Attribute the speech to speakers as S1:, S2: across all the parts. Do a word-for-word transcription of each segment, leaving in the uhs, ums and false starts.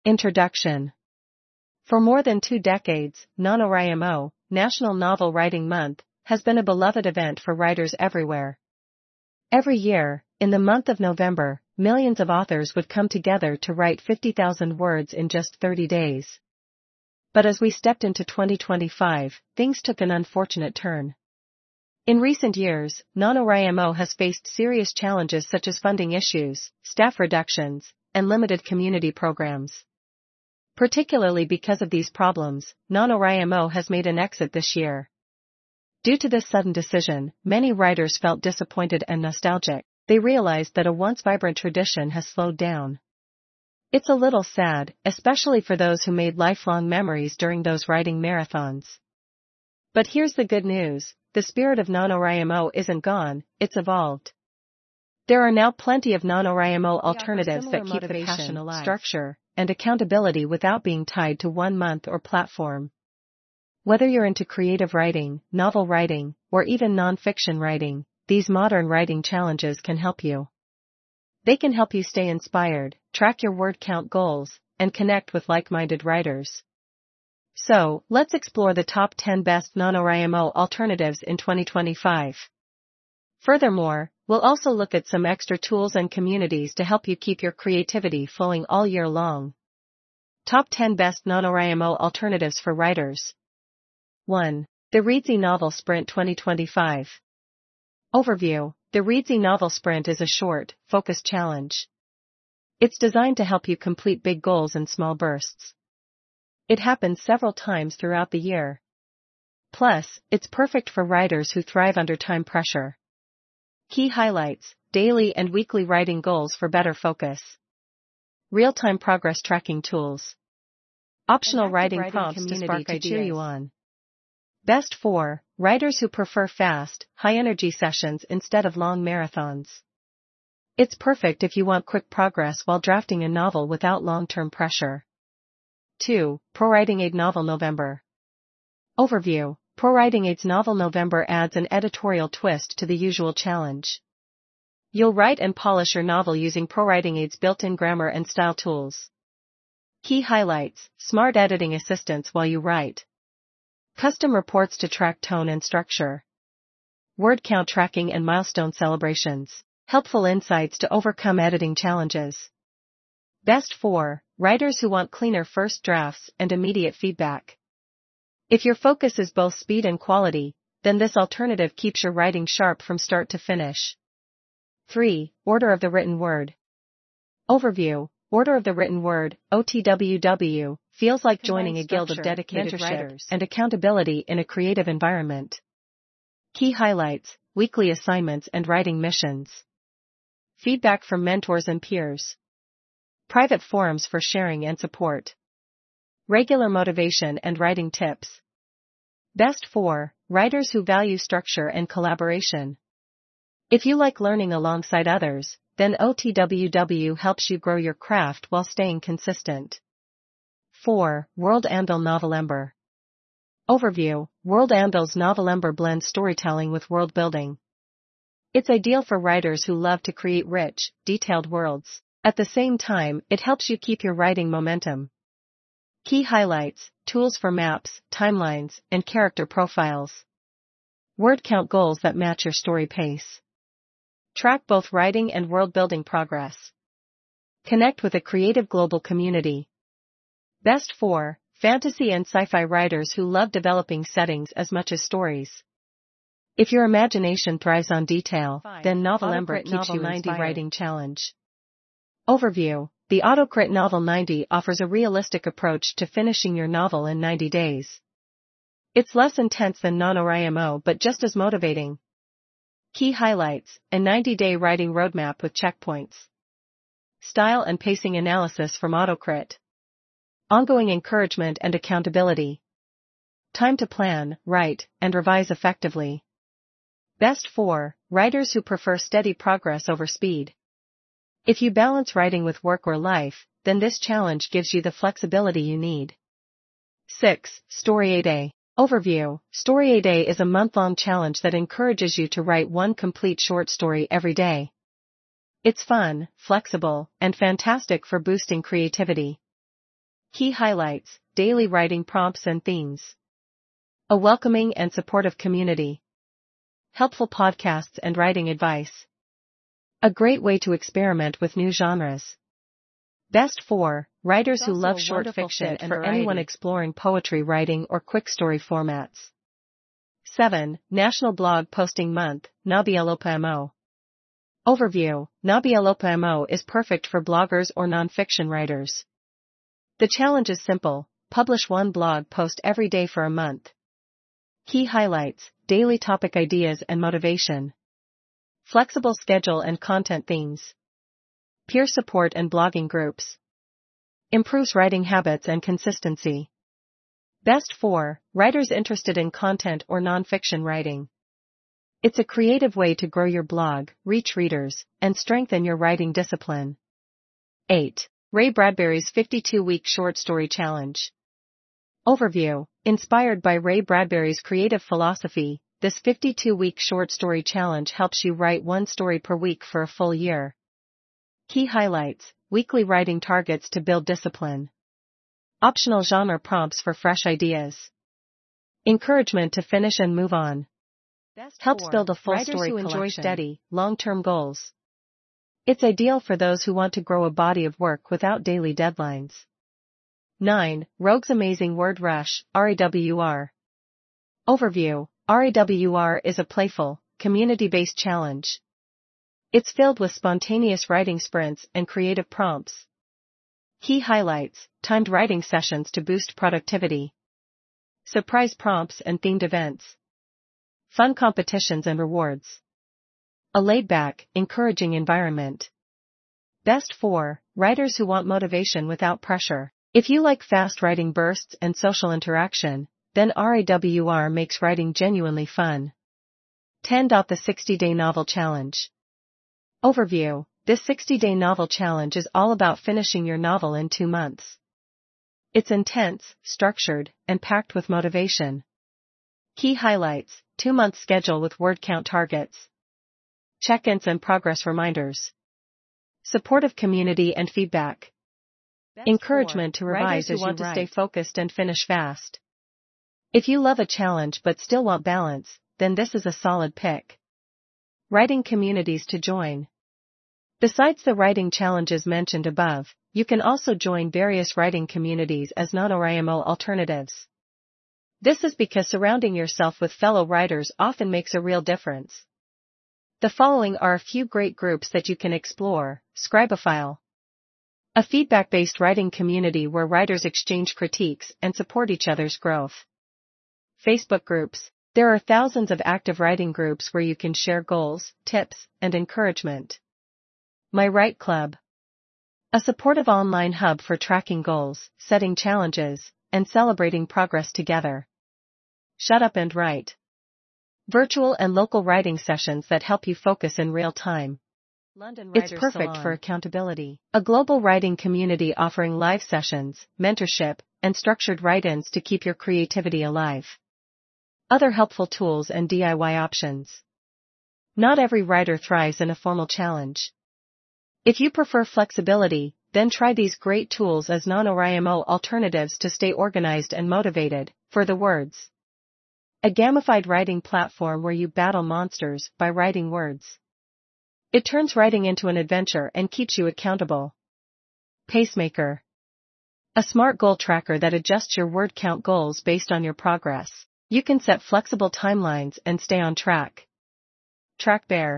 S1: Introduction. For more than two decades, NaNoWriMo, National Novel Writing Month, has been a beloved event for writers everywhere. Every year, in the month of November, millions of authors would come together to write fifty thousand words in just thirty days. But as we stepped into twenty twenty-five, things took an unfortunate turn. In recent years, NaNoWriMo has faced serious challenges such as funding issues, staff reductions, and limited community programs. Particularly because of these problems, NaNoWriMo has made an exit this year. Due to this sudden decision, many writers felt disappointed and nostalgic. They realized that a once vibrant tradition has slowed down. It's a little sad, especially for those who made lifelong memories during those writing marathons. But here's the good news, the spirit of NaNoWriMo isn't gone, it's evolved. There are now plenty of NaNoWriMo alternatives that keep the passion alive, structure, and accountability without being tied to one month or platform. Whether you're into creative writing, novel writing, or even non-fiction writing, these modern writing challenges can help you. They can help you stay inspired, track your word count goals, and connect with like-minded writers. So, let's explore the top ten best NaNoWriMo alternatives in twenty twenty-five. Furthermore, we'll also look at some extra tools and communities to help you keep your creativity flowing all year long. Top ten Best NaNoWriMo Alternatives for Writers. one. The Reedsy Novel Sprint twenty twenty-five. Overview. The Reedsy Novel Sprint is a short, focused challenge. It's designed to help you complete big goals in small bursts. It happens several times throughout the year. Plus, it's perfect for writers who thrive under time pressure. Key highlights: daily and weekly writing goals for better focus. Real-time progress tracking tools. Optional writing, writing prompts to spark to cheer you on. Best for writers who prefer fast, high-energy sessions instead of long marathons. It's perfect if you want quick progress while drafting a novel without long-term pressure. two. ProWriting Aid Novel November. Overview. ProWriting Aid's Novel November adds an editorial twist to the usual challenge. You'll write and polish your novel using ProWriting Aid's built-in grammar and style tools. Key highlights: smart editing assistance while you write. Custom reports to track tone and structure. Word count tracking and milestone celebrations. Helpful insights to overcome editing challenges. Best for writers who want cleaner first drafts and immediate feedback. If your focus is both speed and quality, then this alternative keeps your writing sharp from start to finish. three. Order of the Written Word. Overview. Order of the Written Word, O T W W, feels like joining a guild of dedicated writers and accountability in a creative environment. Key highlights: weekly assignments and writing missions. Feedback from mentors and peers. Private forums for sharing and support. Regular motivation and writing tips. Best for writers who value structure and collaboration. If you like learning alongside others, then O T W W helps you grow your craft while staying consistent. four. World Anvil Novelember. Overview. World Anvil's Novelember blends storytelling with world building. It's ideal for writers who love to create rich, detailed worlds. At the same time, it helps you keep your writing momentum. Key highlights: tools for maps, timelines, and character profiles. Word count goals that match your story pace. Track both writing and world-building progress. Connect with a creative global community. Best for fantasy and sci-fi writers who love developing settings as much as stories. If your imagination thrives on detail, Five. then Novelember keeps Novel you ninety inspired. Writing Challenge. Overview. The AutoCrit Novel ninety offers a realistic approach to finishing your novel in ninety days. It's less intense than NaNoWriMo but just as motivating. Key highlights: a ninety-day writing roadmap with checkpoints. Style and pacing analysis from AutoCrit. Ongoing encouragement and accountability. Time to plan, write, and revise effectively. Best for writers who prefer steady progress over speed. If you balance writing with work or life, then this challenge gives you the flexibility you need. six. Story A Day. Overview. Story A Day is a month-long challenge that encourages you to write one complete short story every day. It's fun, flexible, and fantastic for boosting creativity. Key highlights, daily writing prompts and themes. A welcoming and supportive community. Helpful podcasts and writing advice. A great way to experiment with new genres. Best four, writers who love short fiction and for anyone exploring poetry writing or quick story formats. seven, National Blog Posting Month, NaBLOPMO. Overview, NaBLOPMO is perfect for bloggers or non-fiction writers. The challenge is simple, publish one blog post every day for a month. Key highlights, daily topic ideas and motivation. Flexible schedule and content themes. Peer support and blogging groups. Improves writing habits and consistency. Best four, writers interested in content or non-fiction writing. It's a creative way to grow your blog, reach readers, and strengthen your writing discipline. eight. Ray Bradbury's fifty-two week Short Story Challenge. Overview, inspired by Ray Bradbury's creative philosophy, this fifty-two week short story challenge helps you write one story per week for a full year. Key highlights, weekly writing targets to build discipline. Optional genre prompts for fresh ideas. Encouragement to finish and move on. Best helps four, build a full story who collection. Enjoy steady, long-term goals. It's ideal for those who want to grow a body of work without daily deadlines. nine. Rogue's Amazing Word Rush, R A W R. Overview, R A W R is a playful, community-based challenge. It's filled with spontaneous writing sprints and creative prompts. Key highlights, timed writing sessions to boost productivity. Surprise prompts and themed events. Fun competitions and rewards. A laid-back, encouraging environment. Best four, writers who want motivation without pressure. If you like fast writing bursts and social interaction, then R A W R makes writing genuinely fun. ten. The sixty day Novel Challenge. Overview, this sixty day novel challenge is all about finishing your novel in two months. It's intense, structured, and packed with motivation. Key highlights, two month schedule with word count targets. Check-ins and progress reminders. Supportive community and feedback. Best Encouragement four, to revise as you want to stay focused and finish fast. If you love a challenge but still want balance, then this is a solid pick. Writing communities to join. Besides the writing challenges mentioned above, you can also join various writing communities as NaNoWriMo alternatives. This is because surrounding yourself with fellow writers often makes a real difference. The following are a few great groups that you can explore. Scribophile. A feedback-based writing community where writers exchange critiques and support each other's growth. Facebook groups. There are thousands of active writing groups where you can share goals, tips, and encouragement. My Write Club. A supportive online hub for tracking goals, setting challenges, and celebrating progress together. Shut Up and Write. Virtual and local writing sessions that help you focus in real time. London Writers It's perfect Salon. For accountability. A global writing community offering live sessions, mentorship, and structured write-ins to keep your creativity alive. Other helpful tools and D I Y options. Not every writer thrives in a formal challenge. If you prefer flexibility, then try these great tools as NaNoWriMo alternatives to stay organized and motivated. For the words. A gamified writing platform where you battle monsters by writing words. It turns writing into an adventure and keeps you accountable. Pacemaker. A smart goal tracker that adjusts your word count goals based on your progress. You can set flexible timelines and stay on track. TrackBear.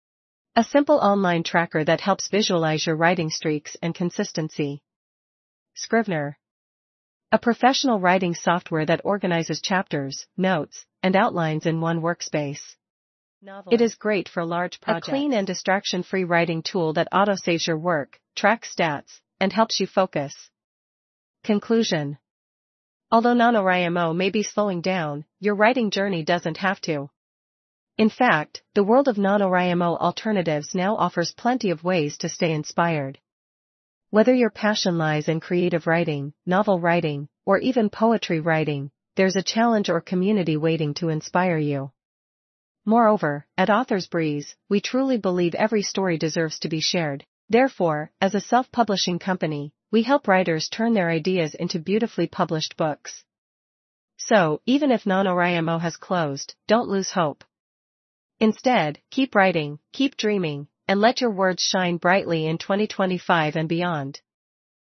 S1: A simple online tracker that helps visualize your writing streaks and consistency. Scrivener. A professional writing software that organizes chapters, notes, and outlines in one workspace. Novelist. It is great for large projects. A clean and distraction-free writing tool that auto-saves your work, tracks stats, and helps you focus. Conclusion. Although NaNoWriMo may be slowing down, your writing journey doesn't have to. In fact, the world of NaNoWriMo alternatives now offers plenty of ways to stay inspired. Whether your passion lies in creative writing, novel writing, or even poetry writing, there's a challenge or community waiting to inspire you. Moreover, at Authors Breeze, we truly believe every story deserves to be shared. Therefore, as a self-publishing company, we help writers turn their ideas into beautifully published books. So, even if NaNoWriMo has closed, don't lose hope. Instead, keep writing, keep dreaming, and let your words shine brightly in twenty twenty-five and beyond.